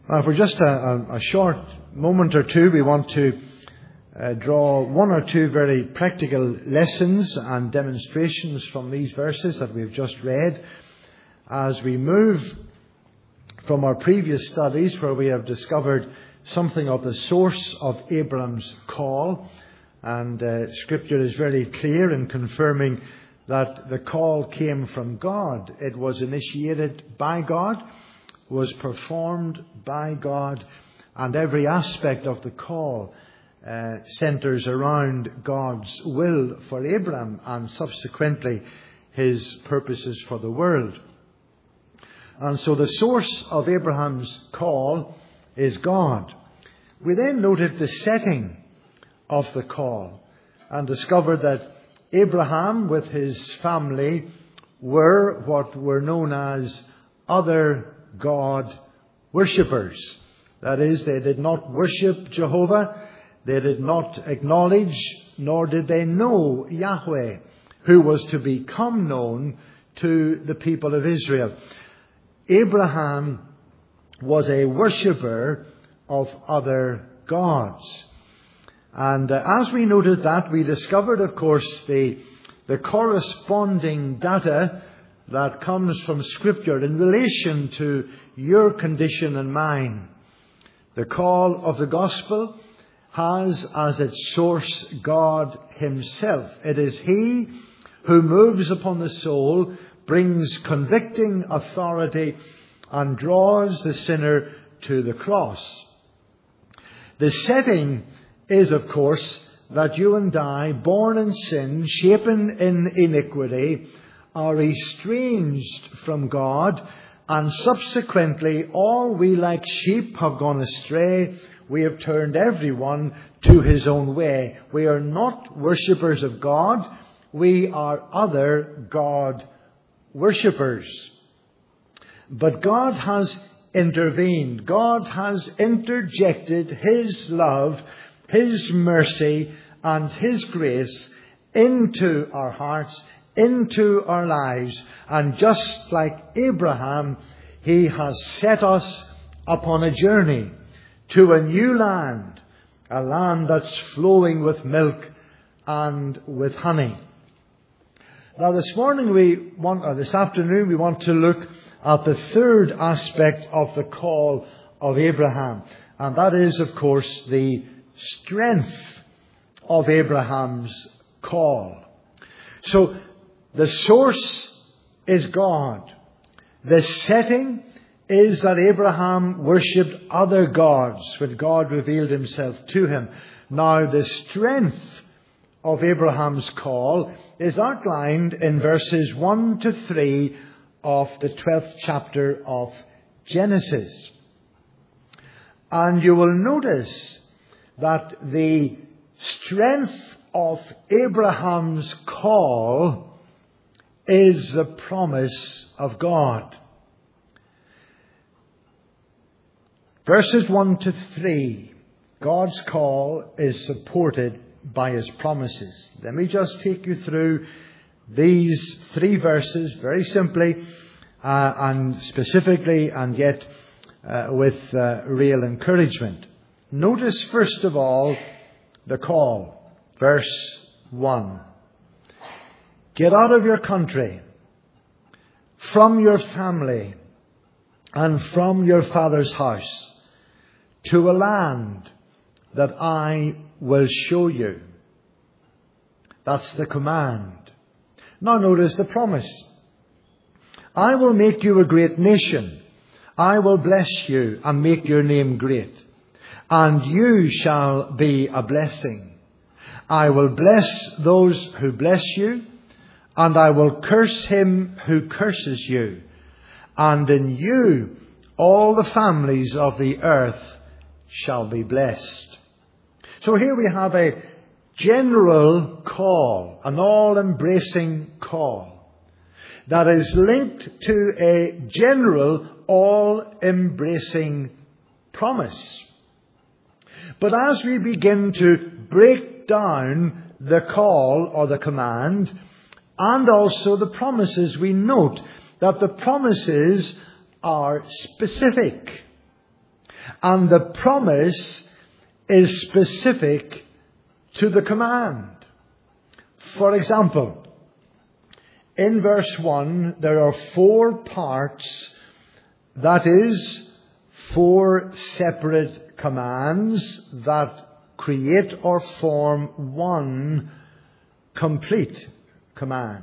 For just a short moment or two, we want to draw one or two very practical lessons and demonstrations from these verses that we've just read as we move from our previous studies, where we have discovered something of the source of Abraham's call. And Scripture is very clear in confirming that the call came from God. It was initiated by God, was performed by God, and every aspect of the call centres around God's will for Abraham and subsequently his purposes for the world. And so the source of Abraham's call is God. We then noted the setting of the call and discovered that Abraham with his family were what were known as other God worshippers. That is, they did not worship Jehovah, they did not acknowledge, nor did they know Yahweh, who was to become known to the people of Israel. Abraham was a worshipper of other gods. And as we noted that, we discovered, of course, the corresponding data that comes from Scripture in relation to your condition and mine. The call of the gospel has as its source God himself. It is he who moves upon the soul, brings convicting authority, and draws the sinner to the cross. The setting is, of course, that you and I, born in sin, shapen in iniquity, are estranged from God, and subsequently all we like sheep have gone astray. We have turned everyone to his own way. We are not worshippers of God. We are other God worshippers. But God has intervened. God has interjected his love, his mercy, and his grace into our hearts, into our lives. And just like Abraham, he has set us upon a journey to a new land, a land that's flowing with milk and with honey. Now this afternoon we want to look at the third aspect of the call of Abraham. And that is, of course, the strength of Abraham's call. So the source is God. The setting is that Abraham worshipped other gods when God revealed himself to him. Now the strength of Abraham's call is outlined in verses 1 to 3 of the 12th chapter of Genesis. And you will notice that the strength of Abraham's call is the promise of God. Verses 1 to 3, God's call is supported by his promises. Let me just take you through these three verses very simply and specifically, and yet with real encouragement. Notice first of all the call. Verse 1. Get out of your country, from your family, and from your father's house, to a land that I will show you. That's the command. Now notice the promise. I will make you a great nation. I will bless you and make your name great. And you shall be a blessing. I will bless those who bless you, and I will curse him who curses you. And in you all the families of the earth shall be blessed. So here we have a general call, an all-embracing call that is linked to a general, all-embracing promise. But as we begin to break down the call or the command and also the promises, we note that the promises are specific. And the promise is specific to the command. For example, in verse 1, there are 4 parts, that is, 4 separate commands that create or form one complete command.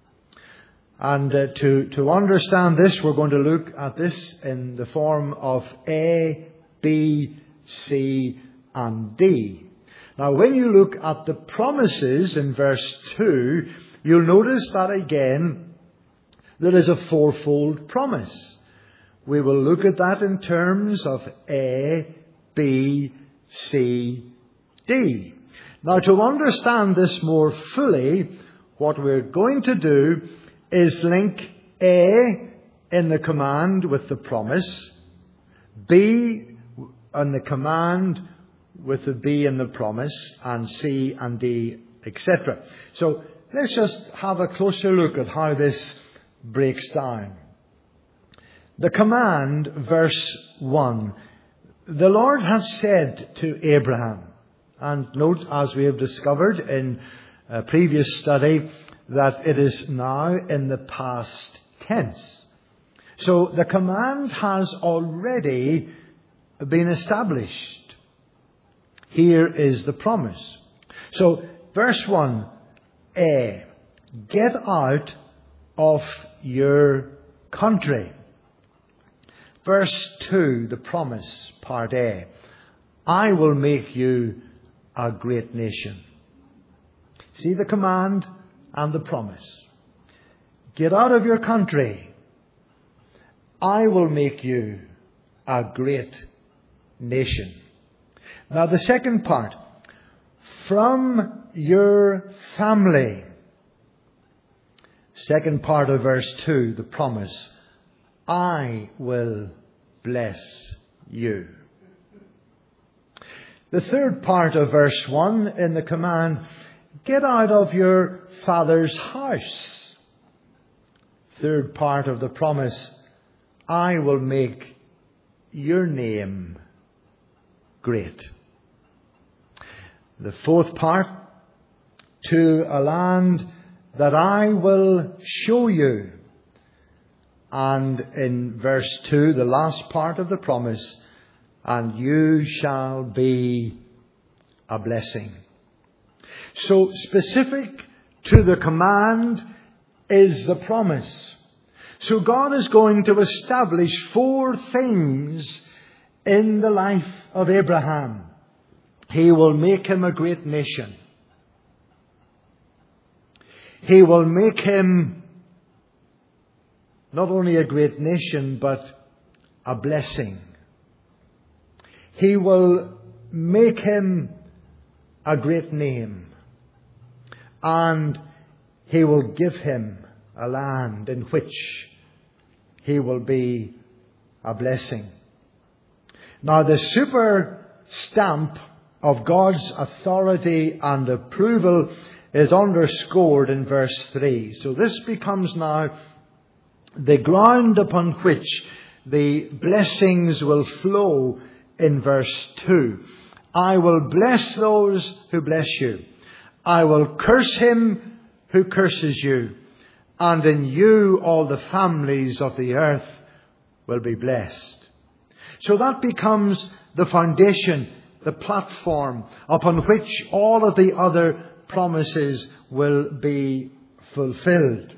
And to understand this, we're going to look at this in the form of A, B, C, and D. Now, when you look at the promises in verse 2, you'll notice that again, there is a 4-fold promise. We will look at that in terms of A, B, C, D. Now, to understand this more fully, what we're going to do is link A in the command with the promise, B on the command with the B in the promise, and C and D, etc. So let's just have a closer look at how this breaks down. The command, verse 1, the Lord has said to Abraham, and note, as we have discovered in a previous study, that it is now in the past tense. So the command has already been established. Here is the promise. So, verse 1, A, get out of your country. Verse 2, the promise, part A, I will make you a great nation. See the command and the promise. Get out of your country. I will make you a great nation. Now the second part, from your family. Second part of verse 2, the promise, I will bless you. The third part of verse 1 in the command, get out of your father's house. Third part of the promise, I will make your name great. The fourth part, to a land that I will show you. And in verse 2, the last part of the promise, and you shall be a blessing. So specific to the command is the promise. So God is going to establish 4 things in the life of Abraham. He will make him a great nation. He will make him not only a great nation, but a blessing. He will make him a great name. And he will give him a land in which he will be a blessing. Now the super stamp of God's authority and approval is underscored in verse 3. So this becomes now the ground upon which the blessings will flow in verse 2. I will bless those who bless you. I will curse him who curses you. And in you all the families of the earth will be blessed. So that becomes the foundation, the platform upon which all of the other promises will be fulfilled.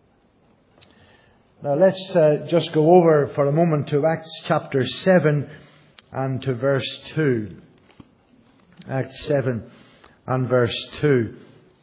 Now let's just go over for a moment to Acts chapter 7 and to verse 2. Acts 7 and verse 2.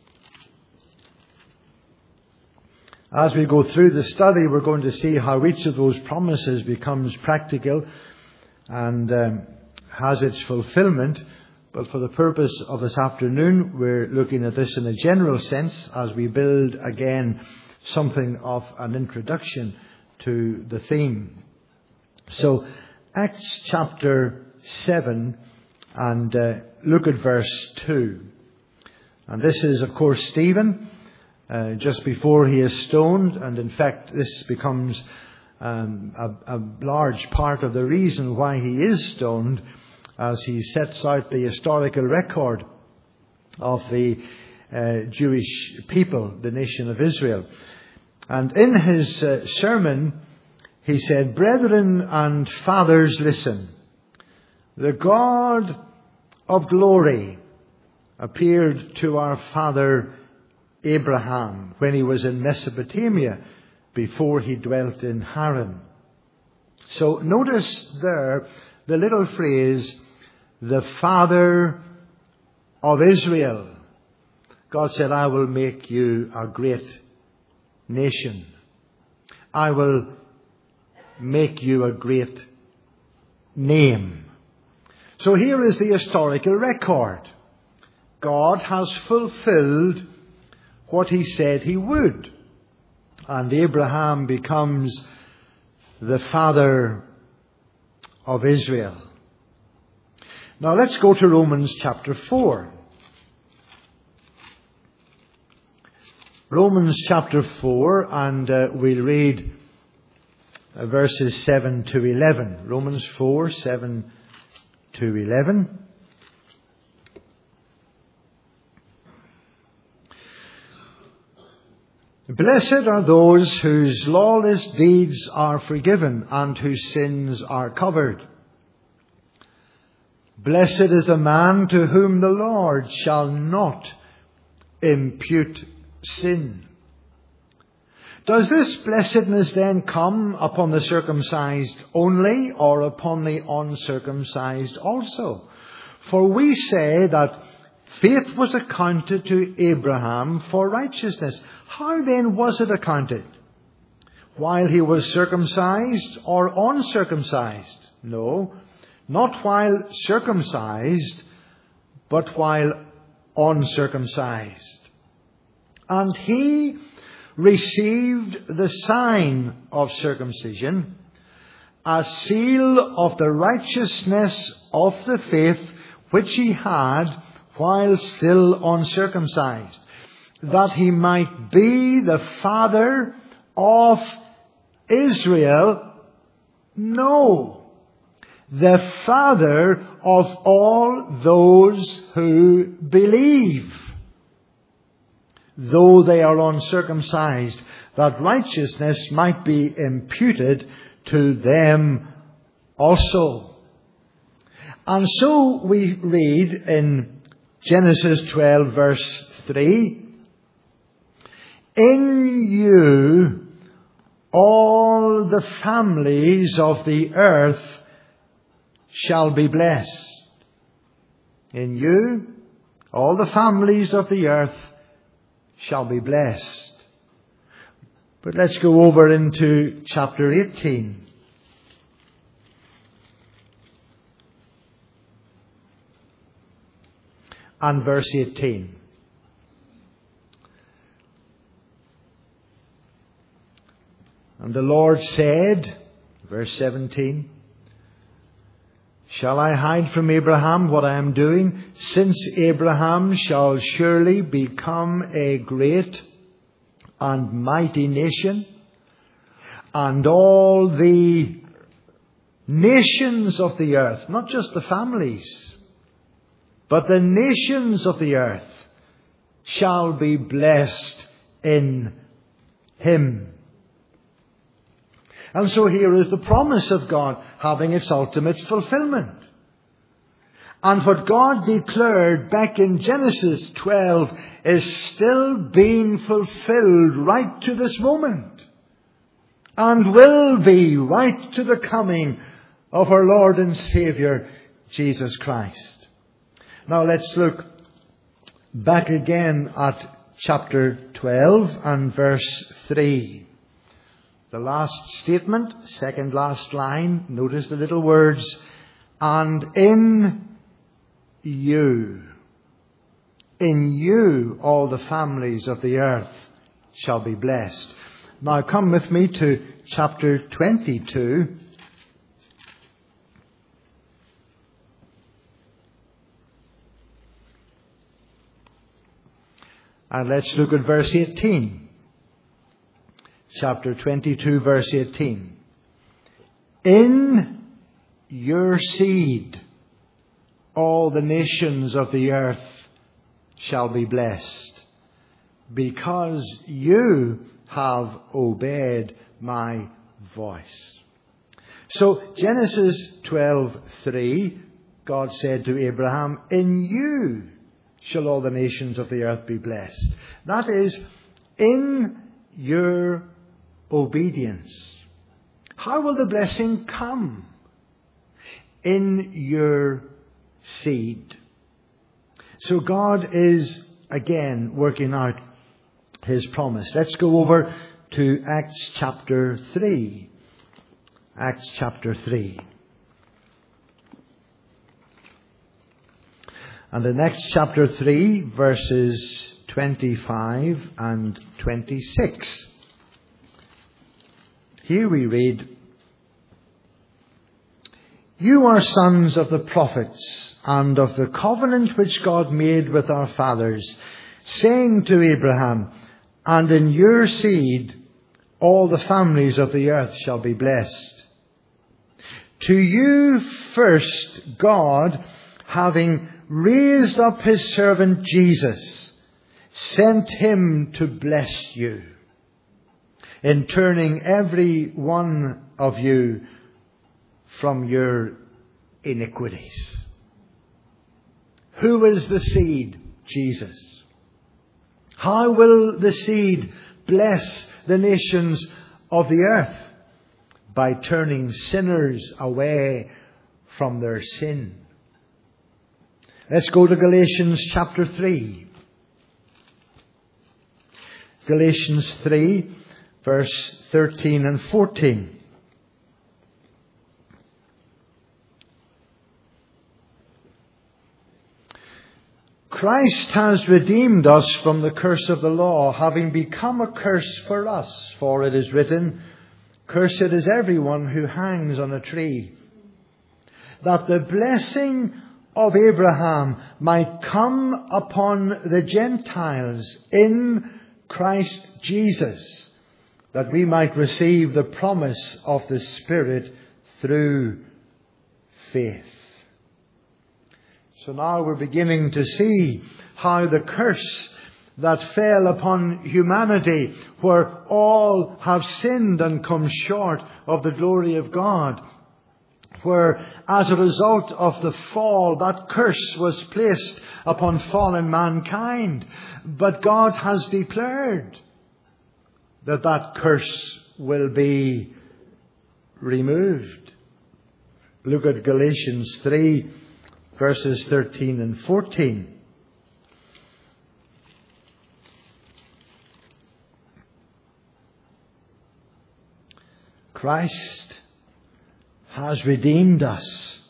As we go through the study, we're going to see how each of those promises becomes practical and has its fulfillment. But for the purpose of this afternoon, we're looking at this in a general sense as we build again something of an introduction to the theme. So, Acts chapter 7 and look at verse 2. And this is, of course, Stephen, just before he is stoned. And in fact, this becomes a large part of the reason why he is stoned, as he sets out the historical record of the Jewish people, the nation of Israel. And in his sermon, he said, "Brethren and fathers, listen. The God of glory appeared to our father Abraham when he was in Mesopotamia, before he dwelt in Haran." So notice there the little phrase, the father of Israel. God said, "I will make you a great nation. I will make you a great name." So here is the historical record. God has fulfilled what he said he would. And Abraham becomes the father of Israel. Now let's go to Romans chapter 4. Romans chapter 4, and we'll read verses 7 to 11. Romans 4, 7 to 11. "Blessed are those whose lawless deeds are forgiven and whose sins are covered. Blessed is the man to whom the Lord shall not impute sin." Does this blessedness then come upon the circumcised only, or upon the uncircumcised also? For we say that faith was accounted to Abraham for righteousness. How then was it accounted? While he was circumcised or uncircumcised? No, not while circumcised, but while uncircumcised. And he received the sign of circumcision, a seal of the righteousness of the faith which he had while still uncircumcised, that he might be the father of Israel. No, the father of all those who believe, though they are uncircumcised, that righteousness might be imputed to them also. And so we read in Genesis 12 verse 3, "In you all the families of the earth shall be blessed." In you all the families of the earth shall be blessed. But let's go over into chapter 18. And verse 18. "And the Lord said," verse 17, "Shall I hide from Abraham what I am doing, since Abraham shall surely become a great and mighty nation, and all the nations of the earth," not just the families, but the nations of the earth, "shall be blessed in him." And so here is the promise of God having its ultimate fulfillment. And what God declared back in Genesis 12 is still being fulfilled right to this moment, and will be right to the coming of our Lord and Saviour, Jesus Christ. Now let's look back again at chapter 12 and verse 3. The last statement, second last line, notice the little words, "And in you all the families of the earth shall be blessed." Now come with me to chapter 22. And let's look at verse 18. Chapter 22, verse 18. In your seed all the nations of the earth shall be blessed, because you have obeyed my voice. So Genesis 12:3, God said to Abraham, in you shall all the nations of the earth be blessed. That is, in your obedience. How will the blessing come? In your seed. So God is again working out his promise. Let's go over to Acts chapter 3. Acts chapter 3. And in Acts chapter 3, verses 25 and 26. Here we read, you are sons of the prophets and of the covenant which God made with our fathers, saying to Abraham, and in your seed all the families of the earth shall be blessed. To you first God, having raised up his servant Jesus, sent him to bless you, in turning every one of you from your iniquities. Who is the seed? Jesus. How will the seed bless the nations of the earth? By turning sinners away from their sin. Let's go to Galatians chapter 3. Galatians 3, verse 13 and 14. Christ has redeemed us from the curse of the law, having become a curse for us. For it is written, cursed is everyone who hangs on a tree, that the blessing of Abraham might come upon the Gentiles in Christ Jesus, that we might receive the promise of the Spirit through faith. So now we're beginning to see how the curse that fell upon humanity, where all have sinned and come short of the glory of God, where as a result of the fall, that curse was placed upon fallen mankind. But God has declared that that curse will be removed. Look at Galatians 3, verses 13 and 14. Christ has redeemed us.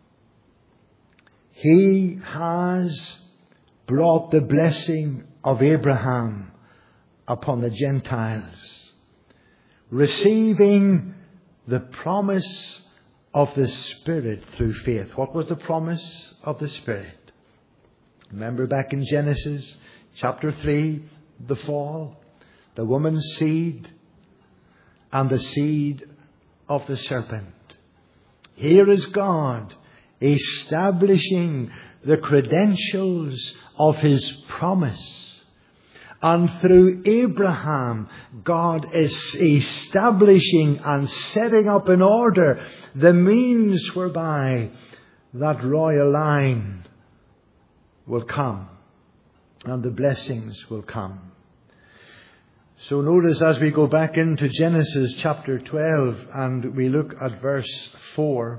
He has brought the blessing of Abraham upon the Gentiles, receiving the promise of the Spirit through faith. What was the promise of the Spirit? Remember back in Genesis chapter 3, the fall, the woman's seed and the seed of the serpent. Here is God establishing the credentials of his promise. And through Abraham, God is establishing and setting up in order the means whereby that royal line will come and the blessings will come. So notice as we go back into Genesis chapter 12 and we look at verse 4.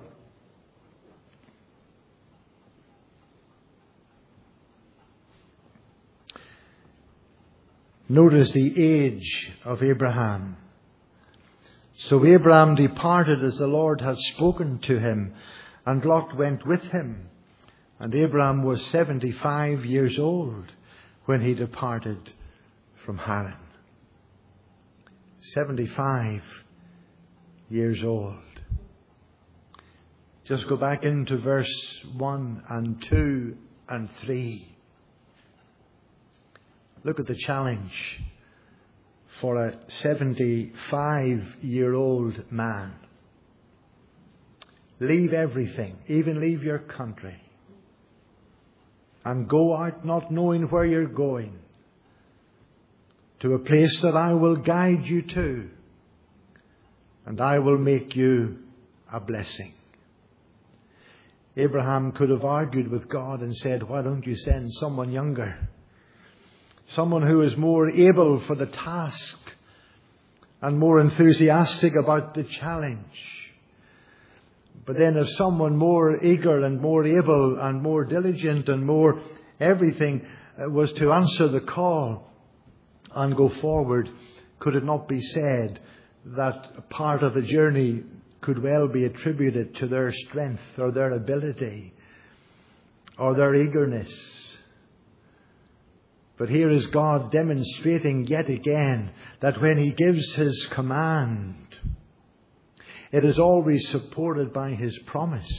Notice the age of Abraham. So Abraham departed as the Lord had spoken to him, and Lot went with him. And Abraham was 75 years old when he departed from Haran. 75 years old. Just go back into verse 1 and 2 and 3. Look at the challenge for a 75-year-old man. leave everything, even leave your country, and go out not knowing where you're going, to a place that I will guide you to, and I will make you a blessing. Abraham could have argued with God and said, why don't you send someone younger? Someone who is more able for the task and more enthusiastic about the challenge. But then if someone more eager and more able and more diligent and more everything was to answer the call and go forward, could it not be said that part of the journey could well be attributed to their strength or their ability or their eagerness? But here is God demonstrating yet again that when He gives His command, it is always supported by His promise.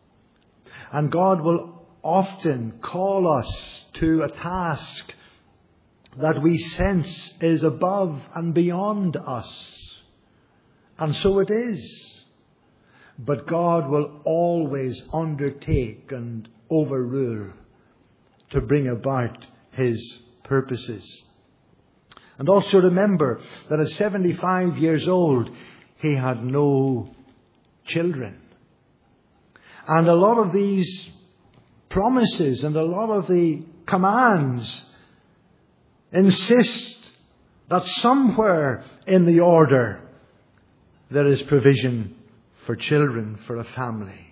And God will often call us to a task that we sense is above and beyond us. And so it is. But God will always undertake and overrule to bring about His purposes. And also remember that at 75 years old, He had no children. And a lot of these promises and a lot of the commands insist that somewhere in the order there is provision for children, for a family.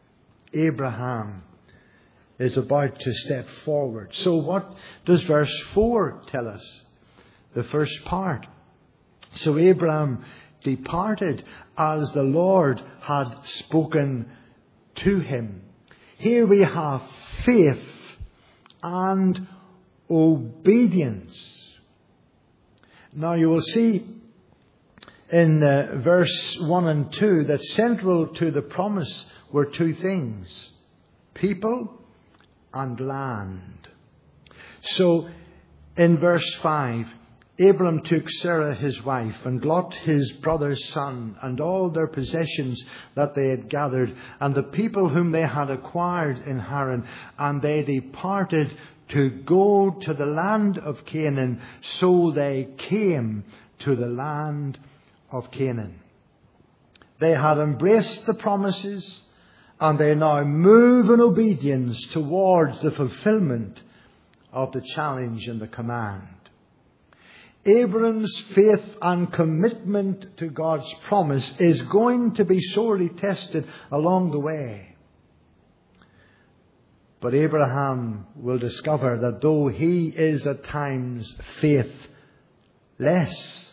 Abraham is about to step forward. So what does verse 4 tell us? The first part. So Abraham departed as the Lord had spoken to him. Here we have faith and obedience. Now you will see in verse 1 and 2 that central to the promise were two things: people and land. So in verse 5, Abram took Sarah his wife and Lot his brother's son and all their possessions that they had gathered and the people whom they had acquired in Haran, and they departed to go to the land of Canaan. So they came to the land of Canaan. They had embraced the promises, and they now move in obedience towards the fulfillment of the challenge and the command. Abram's faith and commitment to God's promise is going to be sorely tested along the way. But Abraham will discover that though he is at times faithless,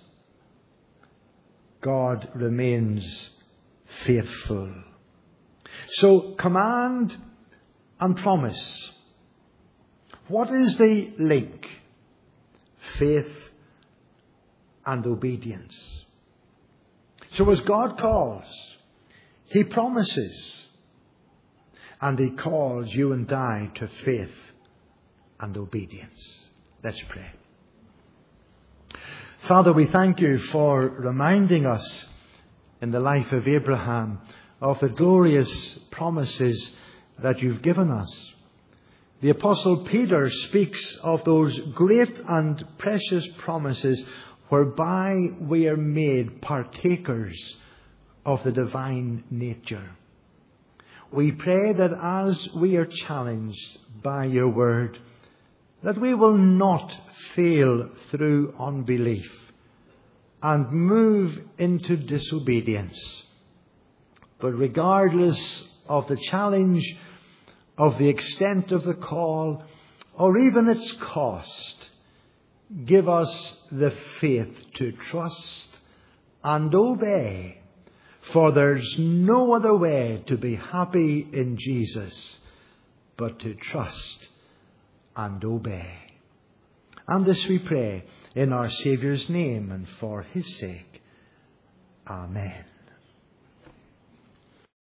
God remains faithful. So, command and promise. What is the link? Faith and obedience. So as God calls, He promises, and He calls you and I to faith and obedience. Let's pray. Father, we thank You for reminding us in the life of Abraham of the glorious promises that You've given us. The Apostle Peter speaks of those great and precious promises whereby we are made partakers of the divine nature. We pray that as we are challenged by Your word, that we will not fail through unbelief and move into disobedience. But regardless of the challenge, of the extent of the call, or even its cost, give us the faith to trust and obey, for there's no other way to be happy in Jesus but to trust and obey. And this we pray in our Saviour's name and for His sake. Amen.